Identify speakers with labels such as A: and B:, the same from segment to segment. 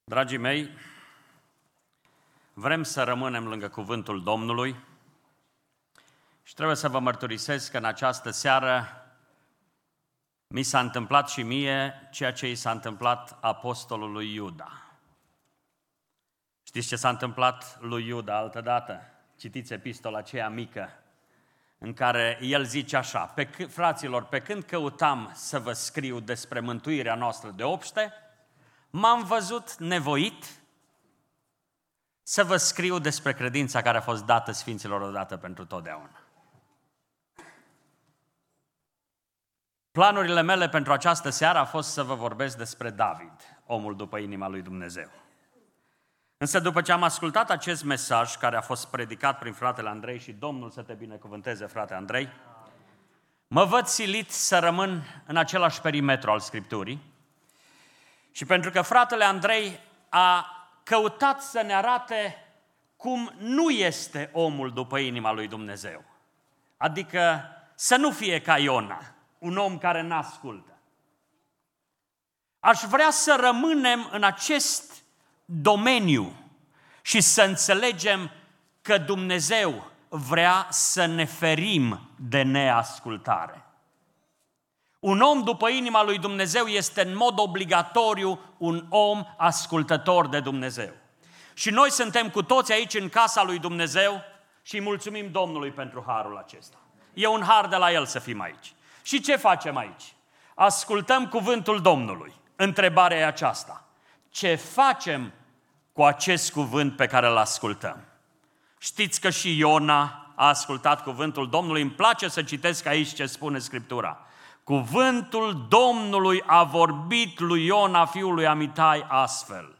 A: Dragii mei, vrem să rămânem lângă cuvântul Domnului și trebuie să vă mărturisesc că în această seară mi s-a întâmplat și mie ceea ce i s-a întâmplat apostolului Iuda. Știți ce s-a întâmplat lui Iuda altădată? Citiți epistola aceea mică în care el zice așa: fraților, pe când căutam să vă scriu despre mântuirea noastră de obște, m-am văzut nevoit să vă scriu despre credința care a fost dată Sfinților odată pentru totdeauna. Planurile mele pentru această seară a fost să vă vorbesc despre David, omul după inima lui Dumnezeu. Însă după ce am ascultat acest mesaj care a fost predicat prin fratele Andrei, și Domnul să te binecuvânteze, frate Andrei, mă văd silit să rămân în același perimetru al Scripturii. Și pentru că fratele Andrei a căutat să ne arate cum nu este omul după inima lui Dumnezeu, adică să nu fie ca Iona, un om care n-ascultă. Aș vrea să rămânem în acest domeniu și să înțelegem că Dumnezeu vrea să ne ferim de neascultare. Un om după inima lui Dumnezeu este în mod obligatoriu un om ascultător de Dumnezeu. Și noi suntem cu toți aici în casa lui Dumnezeu și îi mulțumim Domnului pentru harul acesta. E un har de la El să fim aici. Și ce facem aici? Ascultăm cuvântul Domnului. Întrebarea e aceasta: ce facem cu acest cuvânt pe care îl ascultăm? Știți că și Iona a ascultat cuvântul Domnului. Îmi place să citesc aici ce spune Scriptura. Cuvântul Domnului a vorbit lui Iona, fiul lui Amitai, astfel.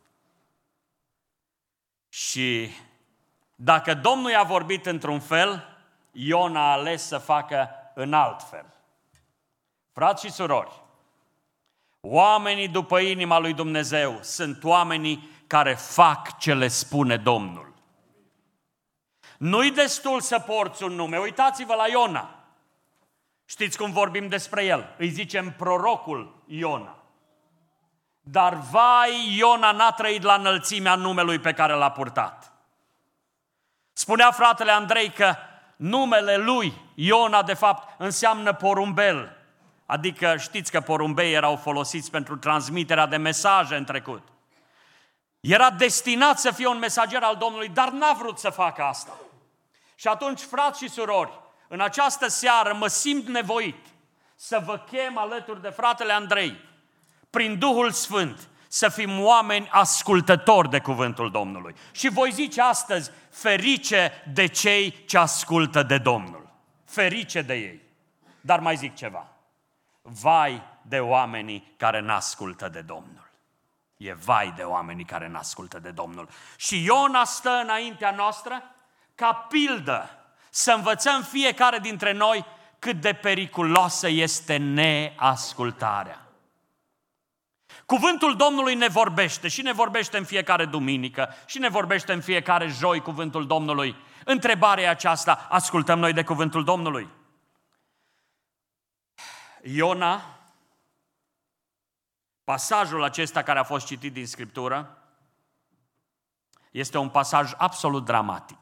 A: Și dacă Domnul i-a vorbit într-un fel, Iona a ales să facă în alt fel. Frați și surori, oamenii după inima lui Dumnezeu sunt oamenii care fac ce le spune Domnul. Nu-i destul să porți un nume. Uitați-vă la Iona. Știți cum vorbim despre el? Îi zicem prorocul Iona. Dar vai, Iona n-a trăit la înălțimea numelui pe care l-a purtat. Spunea fratele Andrei că numele lui, Iona, de fapt, înseamnă porumbel. Adică știți că porumbei erau folosiți pentru transmiterea de mesaje în trecut. Era destinat să fie un mesager al Domnului, dar n-a vrut să facă asta. Și atunci, frați și surori, în această seară mă simt nevoit să vă chem alături de fratele Andrei, prin Duhul Sfânt, să fim oameni ascultători de cuvântul Domnului. Și voi zice astăzi: ferice de cei ce ascultă de Domnul. Ferice de ei. Dar mai zic ceva: vai de oamenii care n-ascultă de Domnul. E vai de oamenii care n-ascultă de Domnul. Și Iona stă înaintea noastră ca pildă să învățăm fiecare dintre noi cât de periculoasă este neascultarea. Cuvântul Domnului ne vorbește și ne vorbește în fiecare duminică și ne vorbește în fiecare joi cuvântul Domnului. Întrebarea e aceasta: ascultăm noi de cuvântul Domnului? Iona, pasajul acesta care a fost citit din Scriptură, este un pasaj absolut dramatic.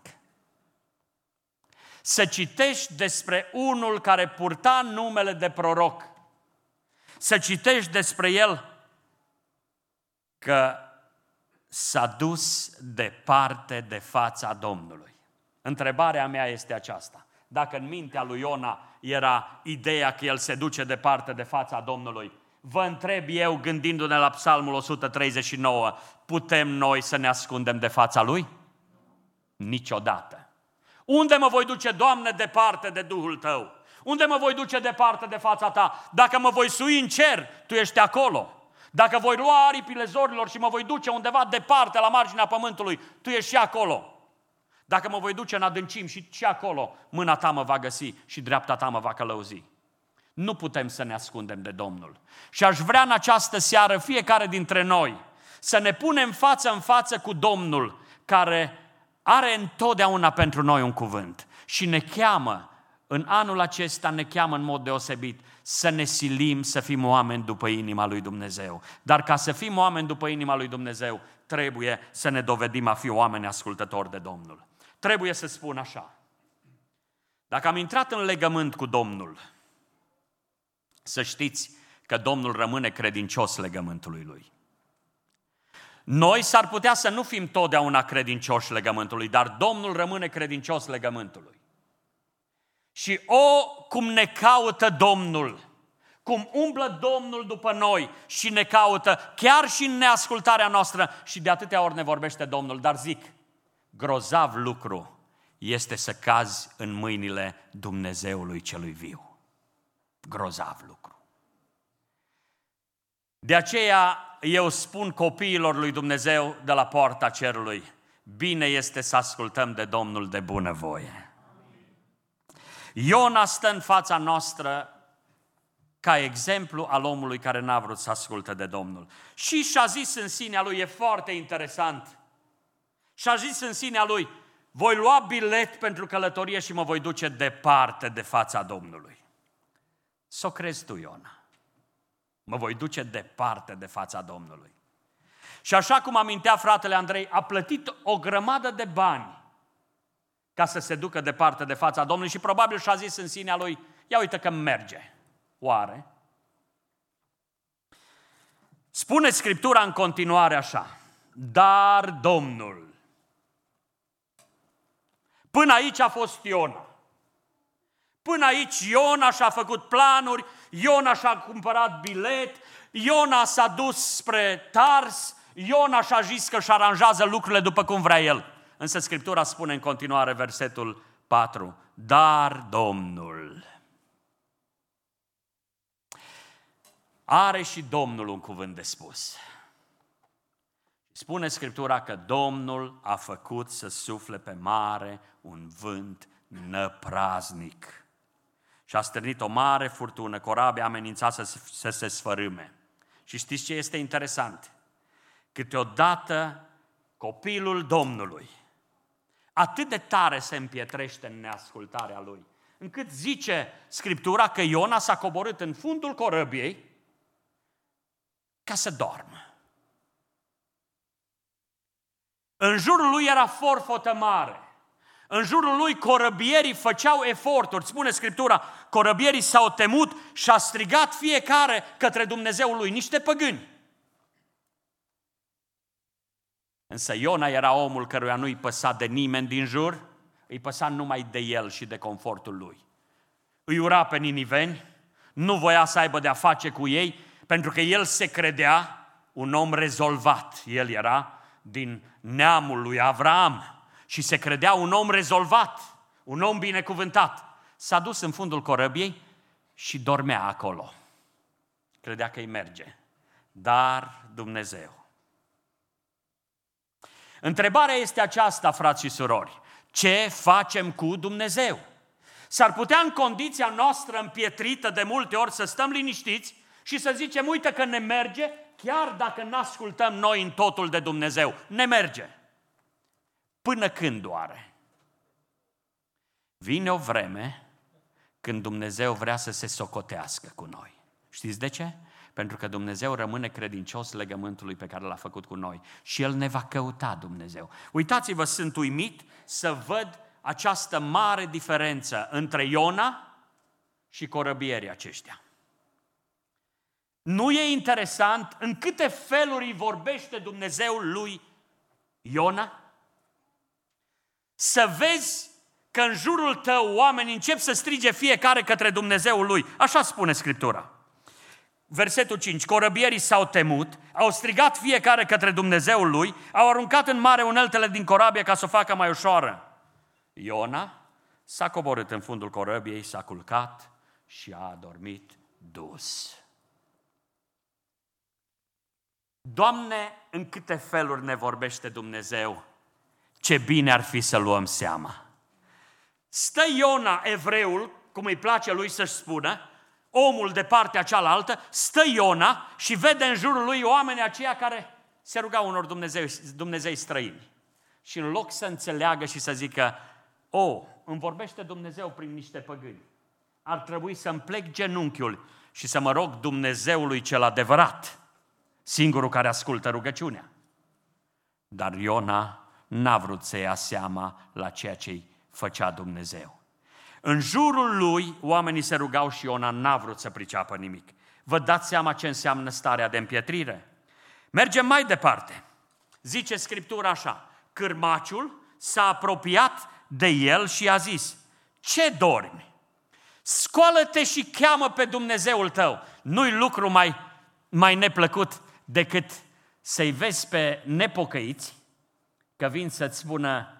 A: Să citești despre unul care purta numele de proroc, să citești despre el că s-a dus departe de fața Domnului. Întrebarea mea este aceasta: dacă în mintea lui Iona era ideea că el se duce departe de fața Domnului, vă întreb eu, gândindu-ne la Psalmul 139, putem noi să ne ascundem de fața lui? Niciodată. Unde mă voi duce, Doamne, departe de Duhul Tău? Unde mă voi duce departe de fața Ta? Dacă mă voi sui în cer, Tu ești acolo. Dacă voi lua aripile zorilor și mă voi duce undeva departe, la marginea pământului, Tu ești și acolo. Dacă mă voi duce în adâncim, și acolo mâna Ta mă va găsi și dreapta Ta mă va călăuzi. Nu putem să ne ascundem de Domnul. Și aș vrea în această seară, fiecare dintre noi, să ne punem față în față cu Domnul, care are întotdeauna pentru noi un cuvânt și ne cheamă, în anul acesta ne cheamă în mod deosebit să ne silim să fim oameni după inima lui Dumnezeu. Dar ca să fim oameni după inima lui Dumnezeu, trebuie să ne dovedim a fi oameni ascultători de Domnul. Trebuie să spun așa. Dacă am intrat în legământ cu Domnul, să știți că Domnul rămâne credincios legământului Lui. Noi s-ar putea să nu fim totdeauna credincioși legământului, dar Domnul rămâne credincios legământului. Și cum ne caută Domnul, cum umblă Domnul după noi și ne caută, chiar și în neascultarea noastră, și de atâtea ori ne vorbește Domnul, dar zic, grozav lucru este să cazi în mâinile Dumnezeului celui viu. Grozav lucru. De aceea eu spun copiilor lui Dumnezeu de la poarta cerului, bine este să ascultăm de Domnul de bunăvoie. Iona stă în fața noastră ca exemplu al omului care n-a vrut să asculte de Domnul. Și și-a zis în sinea lui, e foarte interesant, și-a zis în sinea lui, voi lua bilet pentru călătorie și mă voi duce departe de fața Domnului. S-o crezi tu, Iona? Mă voi duce departe de fața Domnului. Și așa cum amintea fratele Andrei, a plătit o grămadă de bani ca să se ducă departe de fața Domnului și probabil și-a zis în sinea lui, ia uite că merge. Oare? Spune Scriptura în continuare așa, dar Domnul. Până aici a fost Iona. Până aici Iona și-a făcut planuri, Iona și-a cumpărat bilet, Iona s-a dus spre Tars, Iona și-a zis că își aranjează lucrurile după cum vrea el. Însă Scriptura spune în continuare, versetul 4, dar Domnul. Are și Domnul un cuvânt de spus. Spune Scriptura că Domnul a făcut să sufle pe mare un vânt năpraznic. Și a stârnit o mare furtună, corabia amenința să se sfărâme. Și știți ce este interesant? Câteodată copilul Domnului atât de tare se împietrește în neascultarea lui, încât zice Scriptura că Iona s-a coborât în fundul corăbiei ca să doarmă. În jurul lui era forfotă mare. În jurul lui corăbierii făceau eforturi. Spune Scriptura, corăbierii s-au temut și a strigat fiecare către Dumnezeul lui, niște păgâni. Însă Iona era omul căruia nu-i păsa de nimeni din jur, îi păsa numai de el și de confortul lui. Îi ura pe niniveni, nu voia să aibă de-a face cu ei, pentru că el se credea un om rezolvat. El era din neamul lui Avraam și se credea un om rezolvat, un om binecuvântat. S-a dus în fundul corăbiei și dormea acolo. Credea că îi merge. Dar Dumnezeu. Întrebarea este aceasta, frați și surori. Ce facem cu Dumnezeu? S-ar putea în condiția noastră împietrită de multe ori să stăm liniștiți și să zicem, uite că ne merge, chiar dacă n-ascultăm noi în totul de Dumnezeu. Ne merge. Până când oare? Vine o vreme când Dumnezeu vrea să se socotească cu noi. Știți de ce? Pentru că Dumnezeu rămâne credincios legământului pe care l-a făcut cu noi. Și El ne va căuta, Dumnezeu. Uitați-vă, sunt uimit să văd această mare diferență între Iona și corăbierii aceștia. Nu e interesant în câte feluri îi vorbește Dumnezeu lui Iona? Să vezi că în jurul tău oamenii încep să strige fiecare către Dumnezeul lui. Așa spune Scriptura. Versetul 5. Corăbierii s-au temut, au strigat fiecare către Dumnezeul lui, au aruncat în mare uneltele din corabie ca să o facă mai ușoară. Iona s-a coborât în fundul corăbiei, s-a culcat și a adormit dus. Doamne, în câte feluri ne vorbește Dumnezeu, ce bine ar fi să luăm seama. Stă Iona, evreul, cum îi place lui să-și spună, omul de partea cealaltă, stă Iona și vede în jurul lui oamenii aceia care se rugau unor Dumnezei străini. Și în loc să înțeleagă și să zică, îmi vorbește Dumnezeu prin niște păgâni, ar trebui să-mi plec genunchiul și să mă rog Dumnezeului cel adevărat, singurul care ascultă rugăciunea. Dar Iona n-a vrut să ia seama la ceea ce îi făcea Dumnezeu. În jurul lui oamenii se rugau și Iona n-a vrut să priceapă nimic. Vă dați seama ce înseamnă starea de împietrire? Mergem mai departe. Zice Scriptura așa: cârmaciul s-a apropiat de el și a zis: ce dormi? Scoală-te și cheamă pe Dumnezeul tău. Nu-i lucru mai neplăcut decât să-i vezi pe nepocăiți că vin să-ți spună: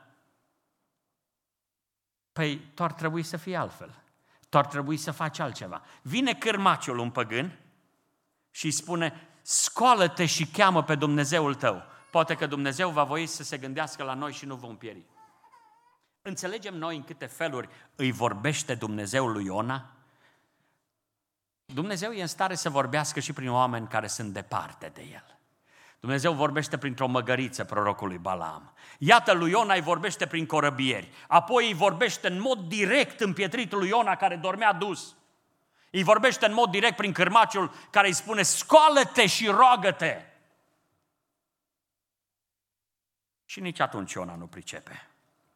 A: păi, tu ar trebui să fii altfel, tu ar trebui să faci altceva. Vine cârmaciul, un păgân, și îi spune: scoală-te și cheamă pe Dumnezeul tău. Poate că Dumnezeu va voi să se gândească la noi și nu vom pieri. Înțelegem noi în câte feluri îi vorbește Dumnezeu lui Iona? Dumnezeu e în stare să vorbească și prin oameni care sunt departe de El. Dumnezeu vorbește printr-o măgăriță prorocului Balaam. Iată, lui Iona îi vorbește prin corăbieri. Apoi îi vorbește în mod direct împietritul lui Iona care dormea dus. Îi vorbește în mod direct prin cârmaciul care îi spune: scoală-te și roagă-te. Și nici atunci Iona nu pricepe.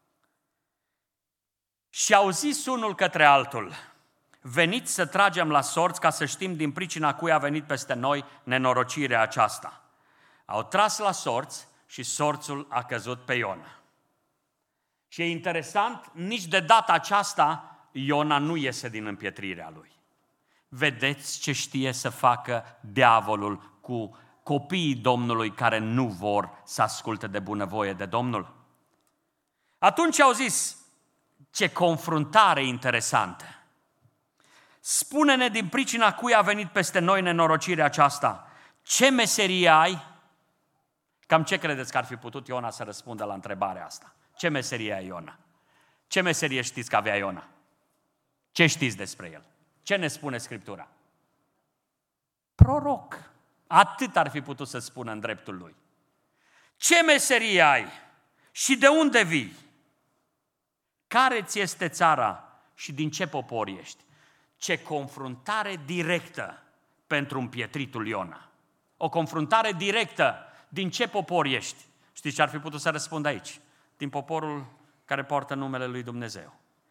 A: Și au zis unul către altul: veniți să tragem la sorți ca să știm din pricina cui a venit peste noi nenorocirea aceasta. Au tras la sorți și sorțul a căzut pe Iona. Și e interesant, nici de data aceasta Iona nu iese din împietrirea lui. Vedeți ce știe să facă diavolul cu copiii Domnului care nu vor să asculte de bunăvoie de Domnul? Atunci au zis: ce confruntare interesantă! Spune-ne din pricina cui a venit peste noi nenorocirea aceasta. Ce meserie ai? Cam ce credeți că ar fi putut Iona să răspundă la întrebarea asta? Ce meserie ai, Iona? Ce meserie știți că avea Iona? Ce știți despre el? Ce ne spune Scriptura? Proroc. Atât ar fi putut să spună în dreptul lui. Ce meserie ai? Și de unde vii? Care ți este țara și din ce popor ești? Ce confruntare directă pentru împietritul Iona. O confruntare directă. Din ce popor ești? Știți ce ar fi putut să răspundă aici? Din poporul care poartă numele lui Dumnezeu.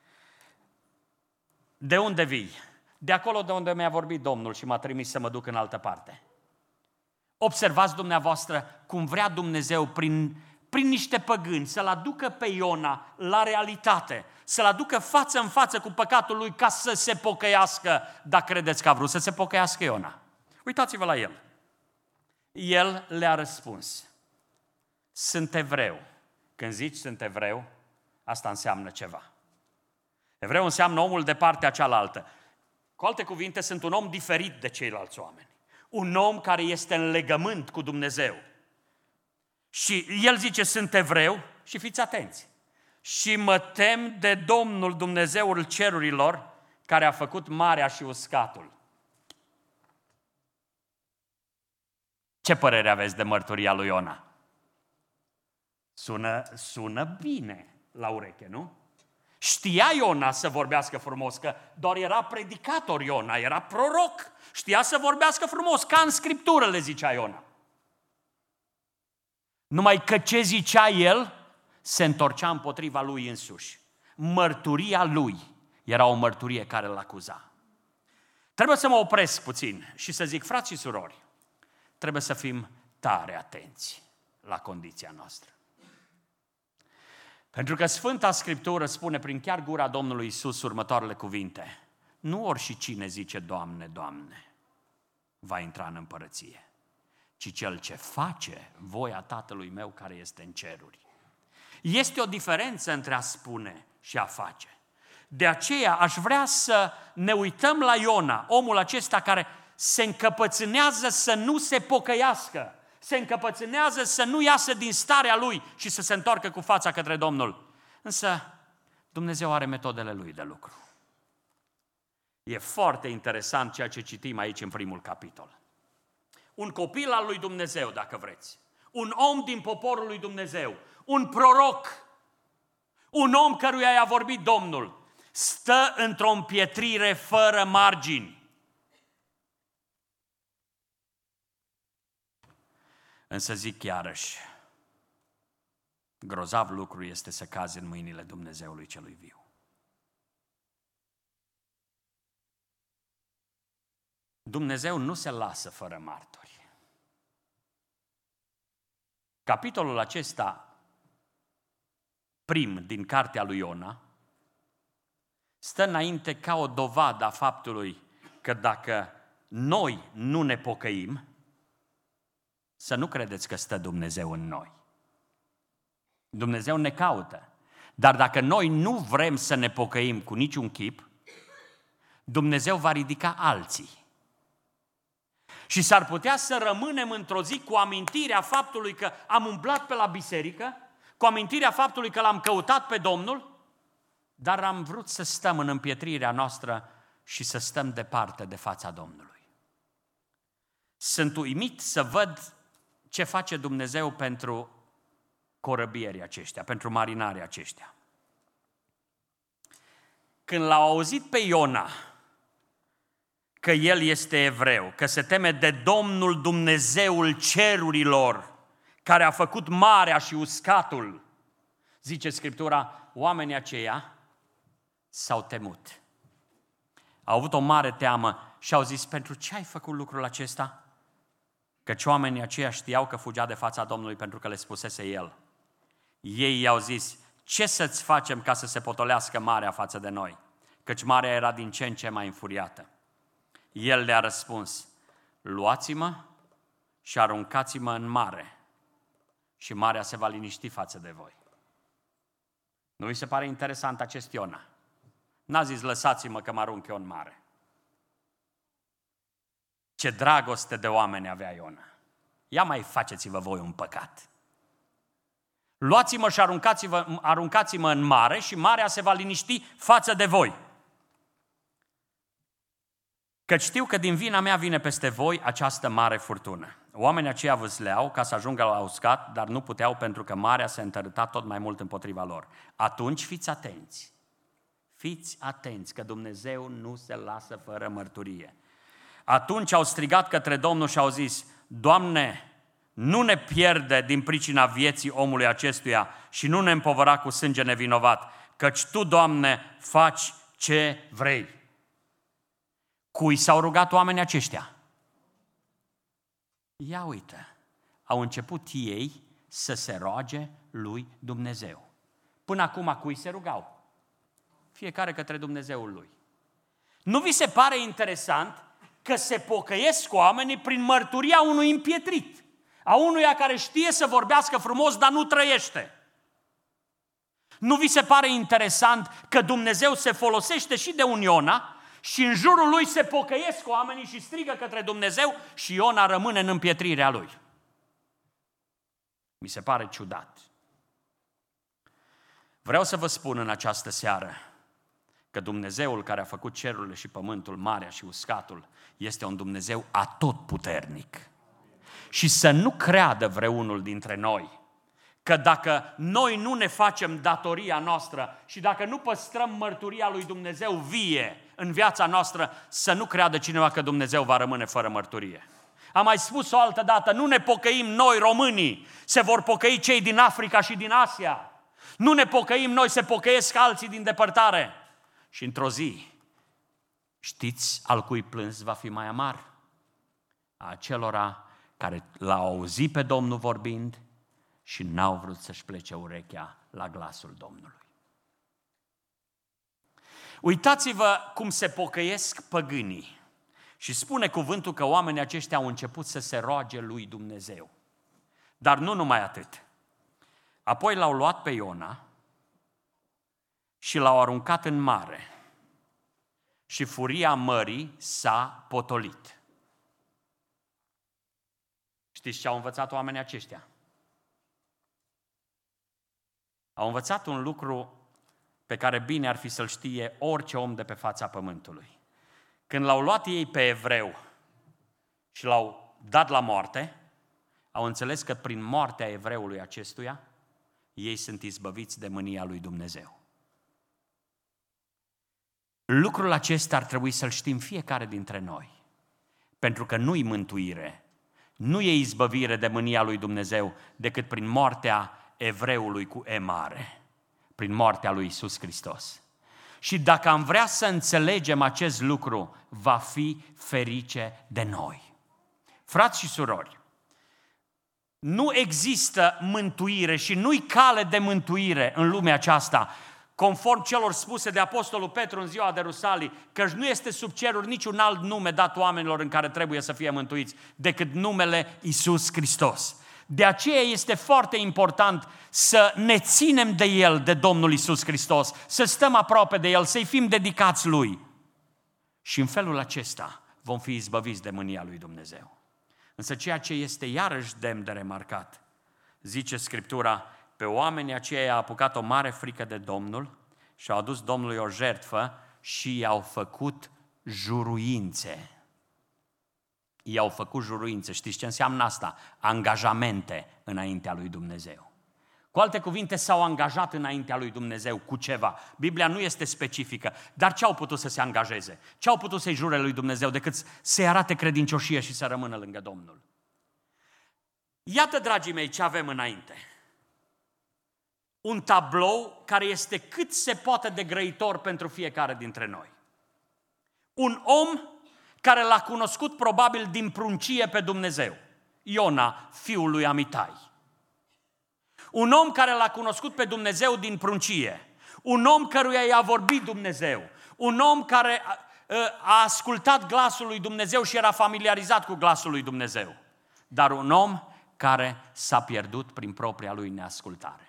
A: De unde vii? De acolo de unde mi-a vorbit Domnul și m-a trimis să mă duc în altă parte. Observați dumneavoastră cum vrea Dumnezeu prin niște păgâni să-l aducă pe Iona la realitate, să-l aducă față în față cu păcatul lui ca să se pocăiască, dacă credeți că a vrut să se pocăiască Iona. Uitați-vă la el. El le-a răspuns: sunt evreu. Când zici sunt evreu, asta înseamnă ceva. Evreu înseamnă omul de partea cealaltă. Cu alte cuvinte, sunt un om diferit de ceilalți oameni. Un om care este în legământ cu Dumnezeu. Și el zice: sunt evreu, și fiți atenți, și mă tem de Domnul Dumnezeul cerurilor, care a făcut marea și uscatul. Ce părere aveți de mărturia lui Iona? Sună bine la ureche, nu? Știa Iona să vorbească frumos, că doar era predicator Iona, era proroc. Știa să vorbească frumos, ca în Scriptură, le zicea Iona. Numai că ce zicea el se întorcea împotriva lui însuși. Mărturia lui era o mărturie care îl acuza. Trebuie să mă opresc puțin și să zic: frați și surori, trebuie să fim tare atenți la condiția noastră. Pentru că Sfânta Scriptură spune prin chiar gura Domnului Iisus următoarele cuvinte: nu oricine zice Doamne, Doamne, va intra în împărăție, ci cel ce face voia Tatălui meu care este în ceruri. Este o diferență între a spune și a face. De aceea aș vrea să ne uităm la Iona, omul acesta care se încăpățânează să nu se pocăiască, se încăpățânează să nu iasă din starea lui și să se întoarcă cu fața către Domnul. Însă Dumnezeu are metodele lui de lucru. E foarte interesant ceea ce citim aici în primul capitol. Un copil al lui Dumnezeu, dacă vreți, un om din poporul lui Dumnezeu, un proroc, un om căruia i-a vorbit Domnul, stă într-o împietrire fără margini. Însă zic iarăși, grozav lucru este să cazi în mâinile Dumnezeului celui viu. Dumnezeu nu se lasă fără martori. Capitolul acesta, prim din cartea lui Iona, stă înainte ca o dovadă a faptului că dacă noi nu ne pocăim, să nu credeți că stă Dumnezeu în noi. Dumnezeu ne caută. Dar dacă noi nu vrem să ne pocăim cu niciun chip, Dumnezeu va ridica alții. Și s-ar putea să rămânem într-o zi cu amintirea faptului că am umblat pe la biserică, cu amintirea faptului că l-am căutat pe Domnul, dar am vrut să stăm în împietrirea noastră și să stăm departe de fața Domnului. Sunt uimit să văd ce face Dumnezeu pentru corăbierii aceștia, pentru marinarii aceștia. Când l-au auzit pe Iona că el este evreu, că se teme de Domnul Dumnezeul cerurilor, care a făcut marea și uscatul, zice Scriptura, oamenii aceia s-au temut. Au avut o mare teamă și au zis, pentru ce ai făcut lucrul acesta? Căci oamenii aceia știau că fugea de fața Domnului pentru că le spusese el. Ei i-au zis, ce să-ți facem ca să se potolească marea față de noi? Căci marea era din ce în ce mai înfuriată. El le-a răspuns, luați-mă și aruncați-mă în mare și marea se va liniști față de voi. Nu vi se pare interesant acest Iona? N-a zis, lăsați-mă că mă arunc eu în mare. Ce dragoste de oameni avea Iona. Ia mai faceți-vă voi un păcat. Luați-mă și aruncați-mă în mare și marea se va liniști față de voi. Căci știu că din vina mea vine peste voi această mare furtună. Oamenii aceia vâsleau ca să ajungă la uscat, dar nu puteau pentru că marea se întărâta tot mai mult împotriva lor. Atunci fiți atenți. Fiți atenți că Dumnezeu nu se lasă fără mărturie. Atunci au strigat către Domnul și au zis, Doamne, nu ne pierde din pricina vieții omului acestuia și nu ne împovăra cu sânge nevinovat, căci Tu, Doamne, faci ce vrei. Cui s-au rugat oamenii aceștia? Ia uite, au început ei să se roage lui Dumnezeu. Până acum cui se rugau? Fiecare către Dumnezeul lui. Nu vi se pare interesant că se pocăiesc oamenii prin mărturia unui împietrit, a unuia care știe să vorbească frumos, dar nu trăiește? Nu vi se pare interesant că Dumnezeu se folosește și de un Iona și în jurul lui se pocăiesc oamenii și strigă către Dumnezeu și Iona rămâne în împietrirea lui? Mi se pare ciudat. Vreau să vă spun în această seară că Dumnezeul care a făcut cerurile și pământul, marea și uscatul, este un Dumnezeu atotputernic. Și să nu creadă vreunul dintre noi că dacă noi nu ne facem datoria noastră și dacă nu păstrăm mărturia lui Dumnezeu vie în viața noastră, să nu creadă cineva că Dumnezeu va rămâne fără mărturie. Am mai spus o altă dată, nu ne pocăim noi românii, se vor pocăi cei din Africa și din Asia. Nu ne pocăim noi, se pocăiesc alții din depărtare. Și într-o zi, știți al cui plâns va fi mai amar? A acelora care l-au auzit pe Domnul vorbind și n-au vrut să-și plece urechea la glasul Domnului. Uitați-vă cum se pocăiesc păgânii. Și spune cuvântul că oamenii aceștia au început să se roage lui Dumnezeu. Dar nu numai atât. Apoi l-au luat pe Iona și l-au aruncat în mare. Și furia mării s-a potolit. Știți ce au învățat oamenii aceștia? Au învățat un lucru pe care bine ar fi să-l știe orice om de pe fața pământului. Când l-au luat ei pe evreu și l-au dat la moarte, au înțeles că prin moartea evreului acestuia, ei sunt izbăviți de mânia lui Dumnezeu. Lucrul acesta ar trebui să-l știm fiecare dintre noi. Pentru că nu-i mântuire, nu e izbăvire de mânia lui Dumnezeu decât prin moartea evreului cu E mare, prin moartea lui Iisus Hristos. Și dacă am vrea să înțelegem acest lucru, va fi ferice de noi. Frați și surori, nu există mântuire și nu-i cale de mântuire în lumea aceasta, conform celor spuse de Apostolul Petru în ziua de Rusalii, căci nu este sub ceruri niciun alt nume dat oamenilor în care trebuie să fie mântuiți decât numele Iisus Hristos. De aceea este foarte important să ne ținem de El, de Domnul Iisus Hristos, să stăm aproape de El, să-i fim dedicați Lui. Și în felul acesta vom fi izbăviți de mânia lui Dumnezeu. Însă ceea ce este iarăși demn de remarcat, zice Scriptura, pe oamenii aceia i-a apucat o mare frică de Domnul și au adus Domnului o jertfă și i-au făcut juruințe. I-au făcut juruințe. Știți ce înseamnă asta? Angajamente înaintea lui Dumnezeu. Cu alte cuvinte, s-au angajat înaintea lui Dumnezeu cu ceva. Biblia nu este specifică, dar ce au putut să se angajeze? Ce au putut să-i jure lui Dumnezeu decât să-i arate credincioșie și să rămână lângă Domnul? Iată, dragii mei, ce avem înainte. Un tablou care este cât se poate de grăitor pentru fiecare dintre noi. Un om care l-a cunoscut probabil din pruncie pe Dumnezeu, Iona, fiul lui Amitai. Un om care l-a cunoscut pe Dumnezeu din pruncie, un om căruia i-a vorbit Dumnezeu, un om care a ascultat glasul lui Dumnezeu și era familiarizat cu glasul lui Dumnezeu, dar un om care s-a pierdut prin propria lui neascultare.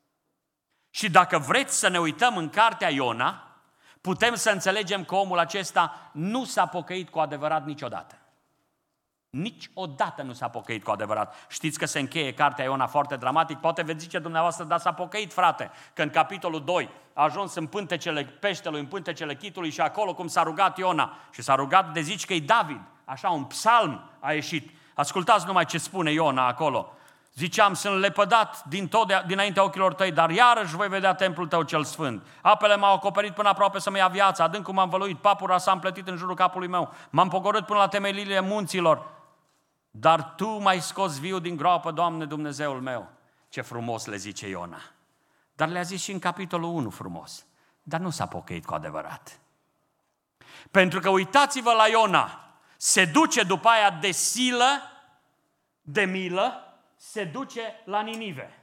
A: Și dacă vreți să ne uităm în cartea Iona, putem să înțelegem că omul acesta nu s-a pocăit cu adevărat niciodată. Niciodată nu s-a pocăit cu adevărat. Știți că se încheie cartea Iona foarte dramatic, poate veți zice dumneavoastră, dar s-a pocăit, frate, că în capitolul 2 a ajuns în pântecele peștelui, în pântecele chitului și acolo cum s-a rugat Iona. Și s-a rugat de zici că e David, așa un psalm a ieșit. Ascultați numai ce spune Iona acolo. Ziceam, sunt lepădat dinaintea ochilor tăi, dar iarăși voi vedea templul tău cel sfânt. Apele m-au acoperit până aproape să-mi ia viața, adâncul m-am văluit, papura s-a împletit în jurul capului meu, m-am pogorât până la temelile munților, dar Tu m-ai scos viu din groapă, Doamne Dumnezeul meu. Ce frumos le zice Iona. Dar le-a zis și în capitolul 1 frumos, dar nu s-a pocăit cu adevărat. Pentru că uitați-vă la Iona, se duce după aia de silă, de milă, se duce la Ninive.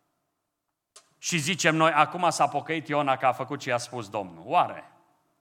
A: Și zicem noi, acum s-a pocăit Iona că a făcut ce i-a spus Domnul. Oare?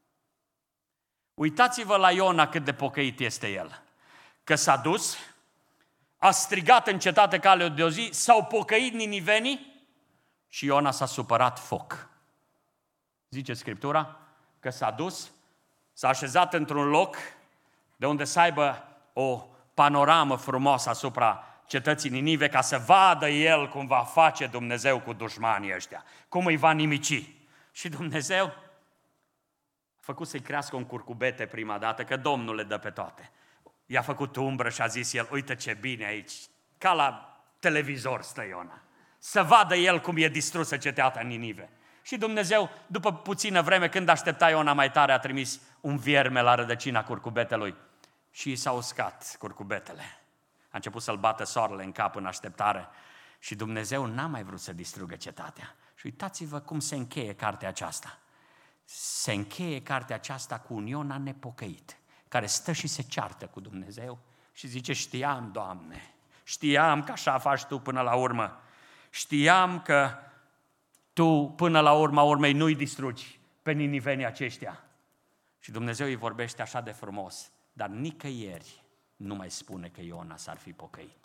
A: Uitați-vă la Iona cât de pocăit este el. Că s-a dus, a strigat în cetate cale de o zi, s-au pocăit ninivenii și Iona s-a supărat foc. Zice Scriptura că s-a dus, s-a așezat într-un loc de unde să aibă o panoramă frumoasă asupra cetății Ninive, ca să vadă el cum va face Dumnezeu cu dușmanii ăștia, cum îi va nimici. Și Dumnezeu a făcut să-i crească un curcubete prima dată, că Domnul le dă pe toate. I-a făcut umbră și a zis el, uite ce bine aici, ca la televizor stă Iona, să vadă el cum e distrusă cetatea Ninive. Și Dumnezeu, după puțină vreme, când aștepta Iona mai tare, a trimis un vierme la rădăcina curcubetelui și i s-a uscat curcubetele. A început să-l bată soarele în cap în așteptare și Dumnezeu n-a mai vrut să distrugă cetatea. Și uitați-vă cum se încheie cartea aceasta. Se încheie cartea aceasta cu un Iona nepocăit, care stă și se ceartă cu Dumnezeu și zice, știam, Doamne, știam că așa faci Tu până la urmă. Știam că Tu până la urma urmei nu-i distrugi pe ninivenii aceștia. Și Dumnezeu îi vorbește așa de frumos, dar nicăieri nu mai spune că Iona s-ar fi pocăit.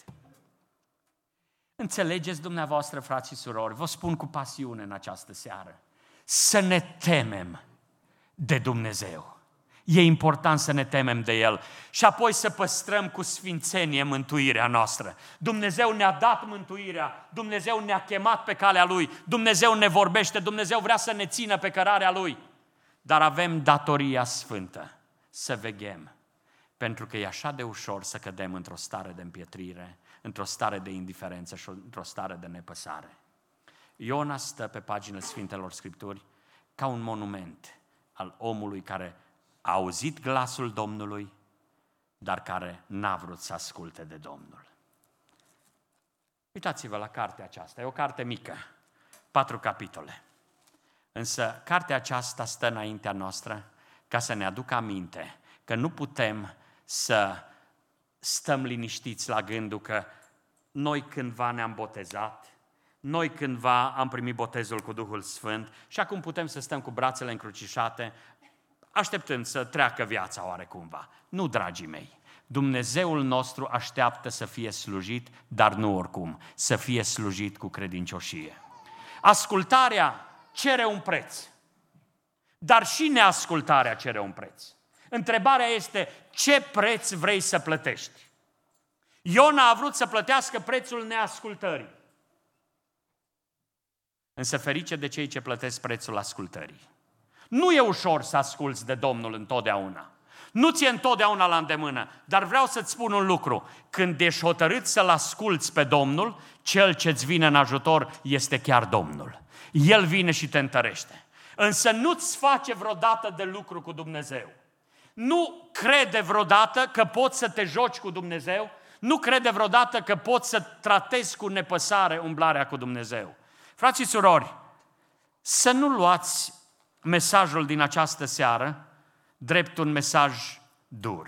A: Înțelegeți dumneavoastră, frați și surori, vă spun cu pasiune în această seară, să ne temem de Dumnezeu. E important să ne temem de El și apoi să păstrăm cu sfințenie mântuirea noastră. Dumnezeu ne-a dat mântuirea, Dumnezeu ne-a chemat pe calea Lui, Dumnezeu ne vorbește, Dumnezeu vrea să ne țină pe cărarea Lui, dar avem datoria sfântă să veghem. Pentru că e așa de ușor să cădem într-o stare de împietrire, într-o stare de indiferență și într-o stare de nepăsare. Iona stă pe paginile Sfintelor Scripturi ca un monument al omului care a auzit glasul Domnului, dar care n-a vrut să asculte de Domnul. Uitați-vă la cartea aceasta, e o carte mică, 4 capitole. Însă cartea aceasta stă înaintea noastră ca să ne aducă aminte că nu putem să stăm liniștiți la gândul că noi cândva ne-am botezat, noi cândva am primit botezul cu Duhul Sfânt și acum putem să stăm cu brațele încrucișate, așteptând să treacă viața oarecumva. Nu, dragii mei, Dumnezeul nostru așteaptă să fie slujit, dar nu oricum, să fie slujit cu credincioșie. Ascultarea cere un preț, dar și neascultarea cere un preț. Întrebarea este, ce preț vrei să plătești? Iona a vrut să plătească prețul neascultării. Însă ferice de cei ce plătesc prețul ascultării. Nu e ușor să asculți de Domnul întotdeauna. Nu ți-e întotdeauna la îndemână, dar vreau să-ți spun un lucru. Când ești hotărât să-L asculți pe Domnul, Cel ce-ți vine în ajutor este chiar Domnul. El vine și te întărește. Însă nu-ți face vreodată de lucru cu Dumnezeu. Nu crede vreodată că poți să te joci cu Dumnezeu. Nu crede vreodată că poți să tratezi cu nepăsare umblarea cu Dumnezeu. Frați și surori, să nu luați mesajul din această seară drept un mesaj dur.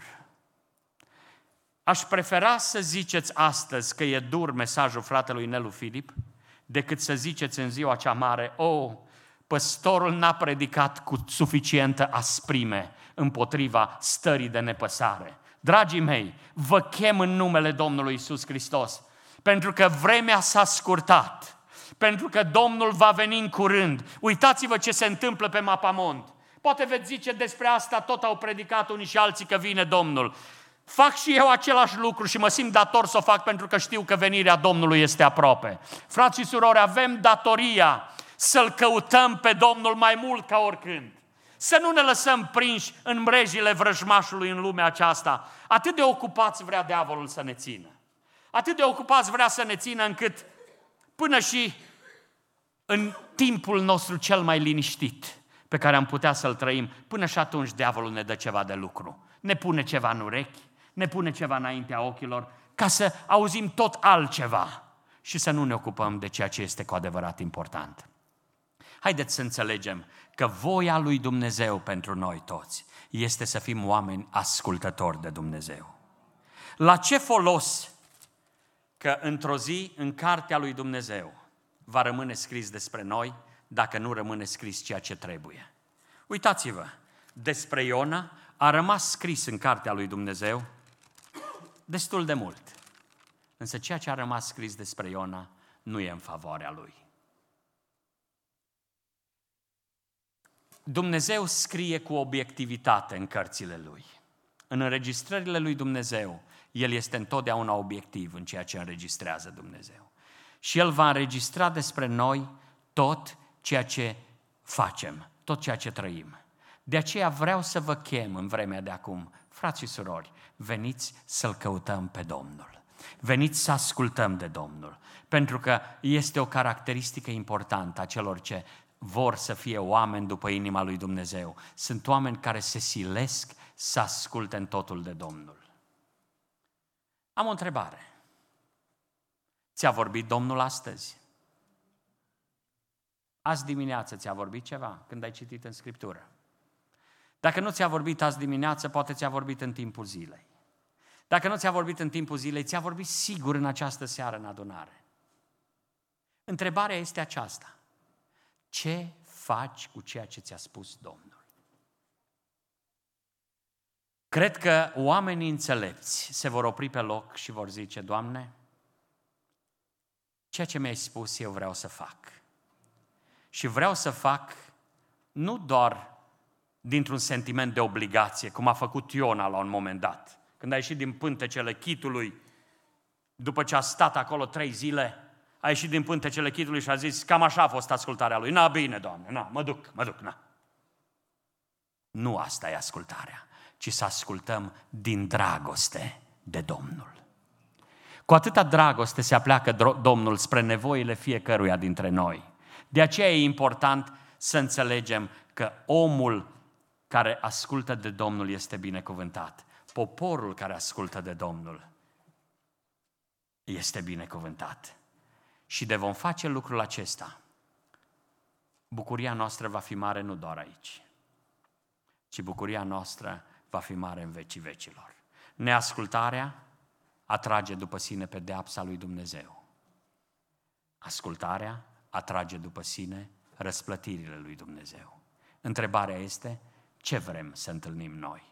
A: Aș prefera să ziceți astăzi că e dur mesajul fratelui Nelu Filip, decât să ziceți în ziua cea mare, păstorul n-a predicat cu suficientă asprime împotriva stării de nepăsare. Dragii mei, vă chem în numele Domnului Iisus Hristos, pentru că vremea s-a scurtat, pentru că Domnul va veni în curând. Uitați-vă ce se întâmplă pe Mapamond. Poate veți zice despre asta, tot au predicat unii și alții că vine Domnul. Fac și eu același lucru și mă simt dator să o fac pentru că știu că venirea Domnului este aproape. Frați și surori, avem datoria să-L căutăm pe Domnul mai mult ca oricând. Să nu ne lăsăm prinși în mrejile vrăjmașului în lumea aceasta. Atât de ocupați vrea diavolul să ne țină. Atât de ocupați vrea să ne țină încât până și în timpul nostru cel mai liniștit pe care am putea să-l trăim, până și atunci diavolul ne dă ceva de lucru. Ne pune ceva în urechi, ne pune ceva înaintea ochilor, ca să auzim tot altceva și să nu ne ocupăm de ceea ce este cu adevărat important. Haideți să înțelegem că voia lui Dumnezeu pentru noi toți este să fim oameni ascultători de Dumnezeu. La ce folos că într-o zi în cartea lui Dumnezeu va rămâne scris despre noi dacă nu rămâne scris ceea ce trebuie? Uitați-vă, despre Iona a rămas scris în cartea lui Dumnezeu destul de mult. Însă ceea ce a rămas scris despre Iona nu e în favoarea lui. Dumnezeu scrie cu obiectivitate în cărțile Lui. În înregistrările lui Dumnezeu, El este întotdeauna obiectiv în ceea ce înregistrează Dumnezeu. Și El va înregistra despre noi tot ceea ce facem, tot ceea ce trăim. De aceea vreau să vă chem în vremea de acum, frați și surori, veniți să-L căutăm pe Domnul. Veniți să ascultăm de Domnul, pentru că este o caracteristică importantă a celor ce vor să fie oameni după inima lui Dumnezeu. Sunt oameni care se silesc să asculte în totul de Domnul. Am o întrebare. Ți-a vorbit Domnul astăzi? Azi dimineață ți-a vorbit ceva când ai citit în Scriptură? Dacă nu ți-a vorbit azi dimineață, poate ți-a vorbit în timpul zilei. Dacă nu ți-a vorbit în timpul zilei, ți-a vorbit sigur în această seară în adunare. Întrebarea este aceasta. Ce faci cu ceea ce ți-a spus Domnul? Cred că oamenii înțelepți se vor opri pe loc și vor zice, Doamne, ceea ce mi-ai spus eu vreau să fac. Și vreau să fac nu doar dintr-un sentiment de obligație, cum a făcut Iona la un moment dat, când a ieșit din pântecele chitului, după ce a stat acolo 3 zile, a ieșit din pântecele chitului și a zis, cam așa a fost ascultarea lui. Na, bine, Doamne, na, mă duc, na. Nu asta e ascultarea, ci să ascultăm din dragoste de Domnul. Cu atâta dragoste se apleacă Domnul spre nevoile fiecăruia dintre noi. De aceea e important să înțelegem că omul care ascultă de Domnul este binecuvântat. Poporul care ascultă de Domnul este binecuvântat. Și de vom face lucrul acesta, bucuria noastră va fi mare nu doar aici, ci bucuria noastră va fi mare în vecii vecilor. Neascultarea atrage după sine pedeapsa lui Dumnezeu. Ascultarea atrage după sine răsplătirile lui Dumnezeu. Întrebarea este, ce vrem să întâlnim noi?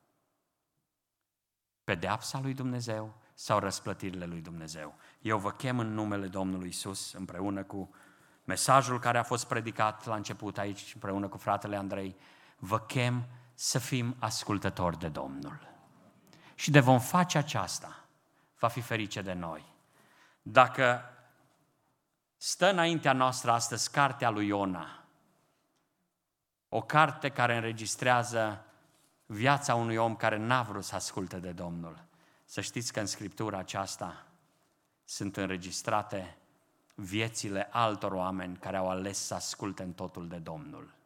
A: Pedeapsa lui Dumnezeu sau răsplătirile lui Dumnezeu? Eu vă chem în numele Domnului Iisus, împreună cu mesajul care a fost predicat la început aici, împreună cu fratele Andrei, vă chem să fim ascultători de Domnul. Și de vom face aceasta, va fi ferice de noi. Dacă stă înaintea noastră astăzi cartea lui Iona, o carte care înregistrează viața unui om care n-a vrut să asculte de Domnul, să știți că în Scriptura aceasta sunt înregistrate viețile altor oameni care au ales să asculte în totul de Domnul.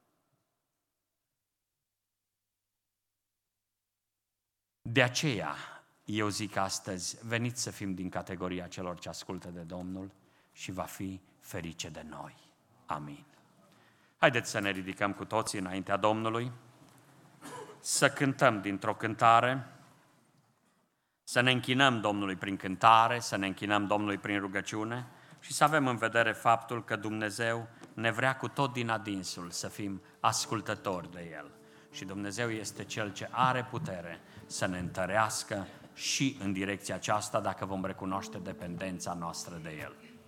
A: De aceea, eu zic astăzi, veniți să fim din categoria celor ce ascultă de Domnul și va fi ferice de noi. Amin. Haideți să ne ridicăm cu toții înaintea Domnului, să cântăm dintr-o cântare, să ne închinăm Domnului prin cântare, să ne închinăm Domnului prin rugăciune și să avem în vedere faptul că Dumnezeu ne vrea cu tot din adinsul să fim ascultători de El. Și Dumnezeu este Cel ce are putere să ne întărească și în direcția aceasta dacă vom recunoaște dependența noastră de El.